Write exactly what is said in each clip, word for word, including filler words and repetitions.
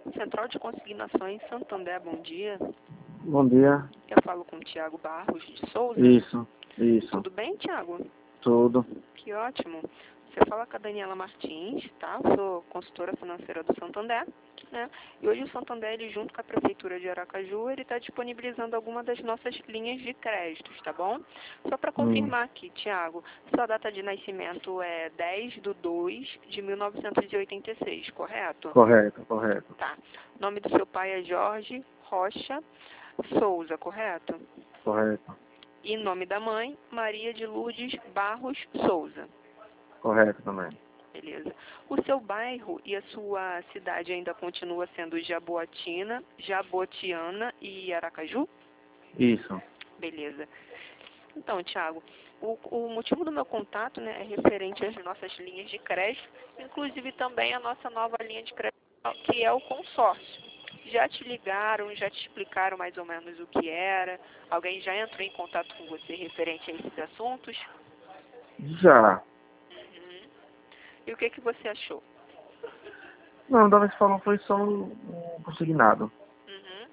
Central de Consignações Santander, bom dia. Bom dia. Eu falo com o Tiago Barros de Souza. Isso, isso. Tudo bem, Tiago? Tudo. Que ótimo. Você fala com a Daniela Martins, tá? Eu sou consultora financeira do Santander, né? E hoje o Santander, ele, junto com a Prefeitura de Aracaju, ele está disponibilizando alguma das nossas linhas de créditos, tá bom? Só para confirmar Hum. aqui, Tiago, sua data de nascimento é dez de dois de mil novecentos e oitenta e seis, correto? Correto, correto. Tá. O nome do seu pai é Jorge Rocha Souza, correto? Correto. E nome da mãe, Maria de Lourdes Barros Souza. Correto também. Beleza. O seu bairro e a sua cidade ainda continua sendo Jaboatina, Jabotiana e Aracaju? Isso. Beleza. Então, Tiago, o, o motivo do meu contato, né, é referente às nossas linhas de crédito, inclusive também a nossa nova linha de crédito, que é o consórcio. Já te ligaram, já te explicaram mais ou menos o que era? Alguém já entrou em contato com você referente a esses assuntos? Já. Uhum. E o que, que você achou? Não, da vez que falou foi só um um consignado. Uhum.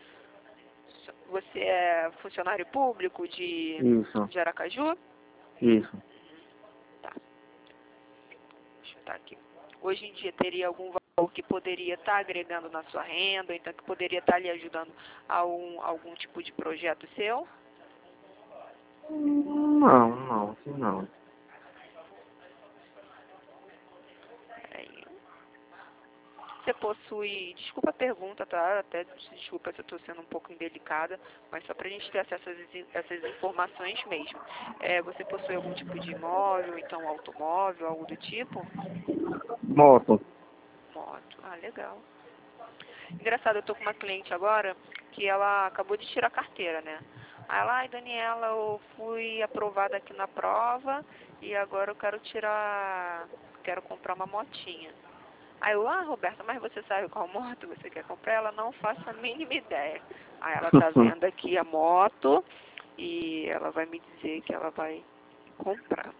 Você é funcionário público de, Isso. de Aracaju? Isso. Tá. Deixa eu estar aqui. Hoje em dia teria algum valor que poderia estar agregando na sua renda, ou então que poderia estar lhe ajudando a um, algum tipo de projeto seu? Não, não, assim não. Aí. Você possui, desculpa a pergunta, tá? Até desculpa se eu estou sendo um pouco indelicada, mas só para a gente ter acesso a essas, essas informações mesmo. É, você possui algum tipo de imóvel, então automóvel, algo do tipo? Moto. Moto. Ah, legal. Engraçado, eu tô com uma cliente agora que ela acabou de tirar a carteira, né? Aí ela, ai, Daniela, eu fui aprovada aqui na prova e agora eu quero tirar, quero comprar uma motinha. Aí eu, ah, Roberta, mas você sabe qual moto você quer comprar? Ela não faço a mínima ideia. Aí ela tá vendo aqui a moto e ela vai me dizer que ela vai comprar.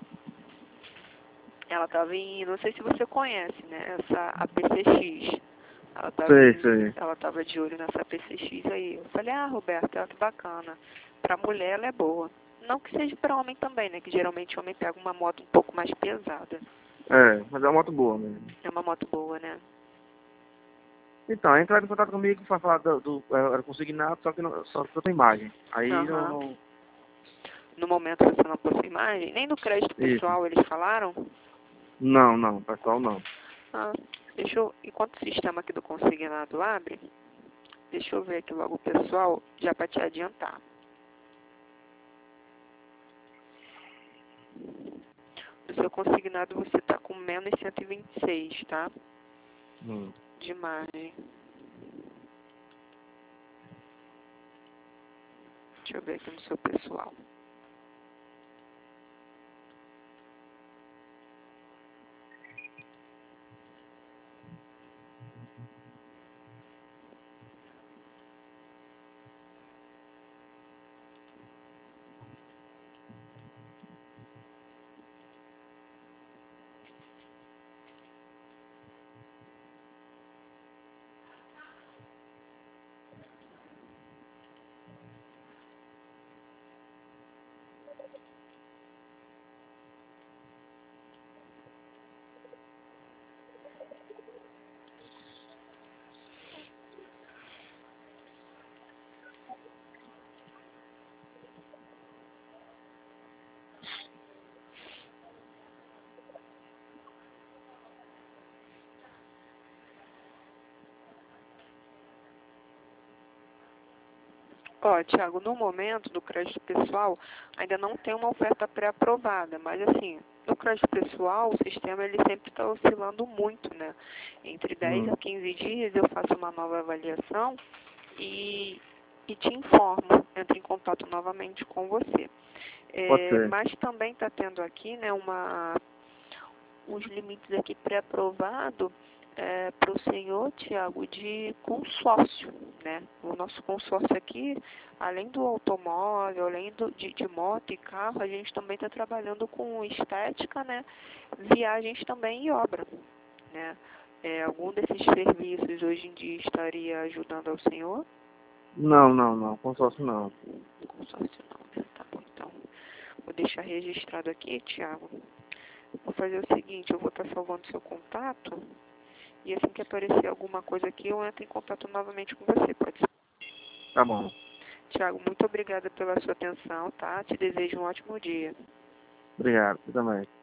Ela tava em, não sei se você conhece, né, essa A P C X. Ela tava, Sei, em, sei. ela tava de olho nessa P C X aí. Eu falei, ah, Roberta, olha que bacana. Pra mulher ela é boa. Não que seja pra homem também, né, que geralmente o homem pega uma moto um pouco mais pesada. É, mas é uma moto boa mesmo. É uma moto boa, né? Então, entraram em contato comigo para falar do, do era consignado, só que não, só que outra imagem. Aí eu Aham. não. No momento você não possui imagem? Nem no crédito Isso. pessoal eles falaram? Não, não, pessoal não. Ah, deixa eu, enquanto o sistema aqui do consignado abre, deixa eu ver aqui logo o pessoal, já para te adiantar. No seu consignado você está com menos cento e vinte e seis, tá? Hum. De margem. Deixa eu ver aqui no seu pessoal. Ó, Thiago, no momento do crédito pessoal, ainda não tem uma oferta pré-aprovada, mas assim, no crédito pessoal, o sistema ele sempre está oscilando muito, né? Entre dez Hum. a quinze dias eu faço uma nova avaliação e, e te informo, entro em contato novamente com você. Pode É, ser. mas também está tendo aqui, né, uma, uns limites aqui pré-aprovado é, para o senhor, Tiago, de consórcio, né? O nosso consórcio aqui, além do automóvel, além do, de, de moto e carro, a gente também está trabalhando com estética, né? Viagens também e obra, né? É, algum desses serviços hoje em dia estaria ajudando ao senhor? Não, não, não. Consórcio não. Consórcio não, né? Tá bom, então. Vou deixar registrado aqui, Tiago. Vou fazer o seguinte, eu vou estar salvando seu contato e assim que aparecer alguma coisa aqui, eu entro em contato novamente com você, pode ser? Tá bom. Tiago, muito obrigada pela sua atenção, tá? Te desejo um ótimo dia. Obrigado. Você também.